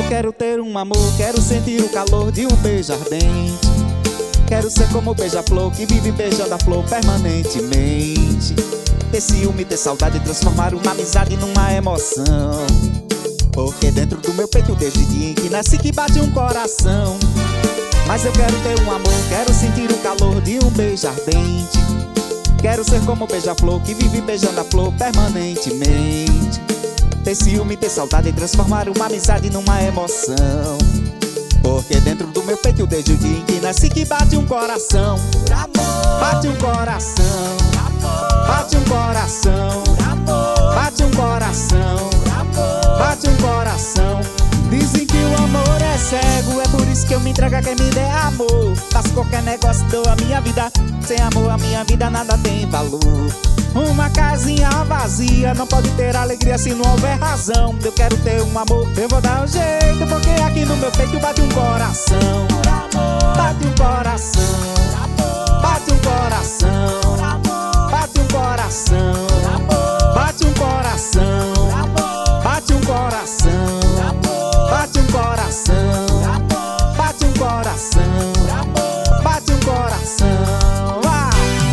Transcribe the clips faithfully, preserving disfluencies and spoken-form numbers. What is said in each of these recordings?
quero ter um amor, quero sentir o calor de um beijo ardente. Quero ser como o beija-flor que vive beijando a flor permanentemente. Ter ciúme, ter saudade, transformar uma amizade numa emoção. Porque dentro do meu peito desde o dia em que nasci que bate um coração. Mas eu quero ter um amor, quero sentir o calor de um beijo ardente. Quero ser como o beija-flor que vive beijando a flor permanentemente. Ter ciúme, ter saudade e transformar uma amizade numa emoção. Porque dentro do meu peito desde o dia em que nasci que bate um coração. Bate um coração. Bate um coração. Bate um coração. Bate um coração. Dizem que o amor é cego, é por isso que eu me entrego a quem me der amor. Faço qualquer negócio, dou a minha vida. Sem amor a minha vida nada tem valor. Uma casinha vazia não pode ter alegria se não houver razão. Eu quero ter um amor, eu vou dar um jeito, porque aqui no meu peito bate um coração. Bate um coração. Bate um coração. Bate um coração. Bate um coração. Bate um coração. Bate um coração. Bate um coração. Bate um coração. Ah!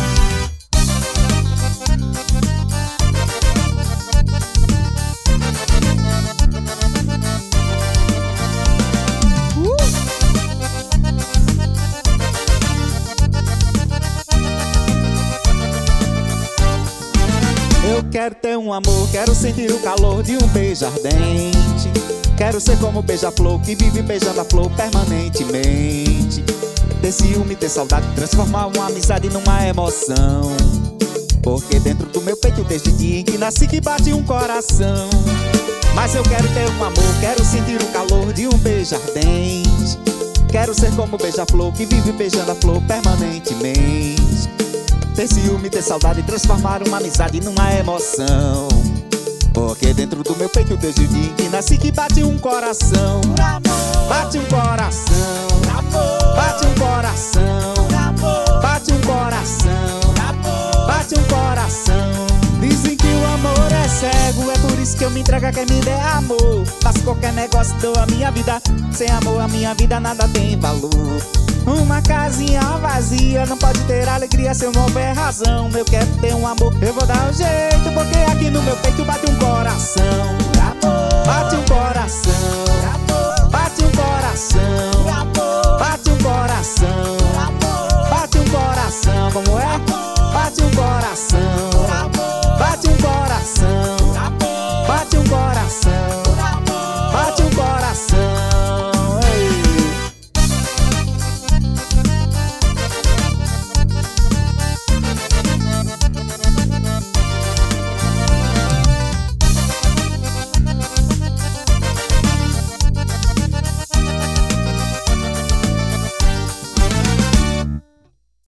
Uh! Eu quero ter um amor, quero sentir o calor de um beijo ardente. Quero ser como o beija-flor que vive beijando a flor permanentemente. Ter ciúme, ter saudade, transformar uma amizade numa emoção. Porque dentro do meu peito desde o dia em que nasci que bate um coração. Mas eu quero ter um amor, quero sentir o calor de um beijo ardente. Quero ser como o beija-flor que vive beijando a flor permanentemente. Ter ciúme, ter saudade, transformar uma amizade numa emoção. Porque dentro do meu peito desde o dia em que nasci que bate um coração. Bate um coração. Bate um coração. Bate um coração. Bate um coração. Dizem que o amor é cego, é por isso que eu me entrego a quem me der amor. Faço qualquer negócio, dou a minha vida. Sem amor a minha vida nada tem valor. Uma casinha vazia não pode ter alegria se eu não houver razão. Eu quero ter um amor, eu vou dar um jeito, porque aqui no meu peito bate um coração.